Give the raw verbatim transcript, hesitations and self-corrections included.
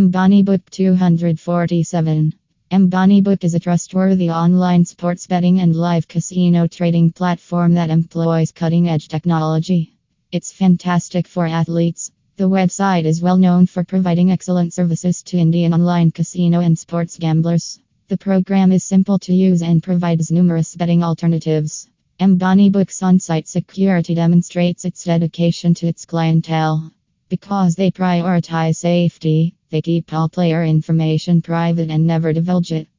Mbani Book two forty-seven. Mbani Book is a trustworthy online sports betting and live casino trading platform that employs cutting edge technology. It's fantastic for athletes. The website is well known for providing excellent services to Indian online casino and sports gamblers. The program is simple to use and provides numerous betting alternatives. Mbani Book's on-site security demonstrates its dedication to its clientele. Because they prioritize safety, they keep all player information private and never divulge it.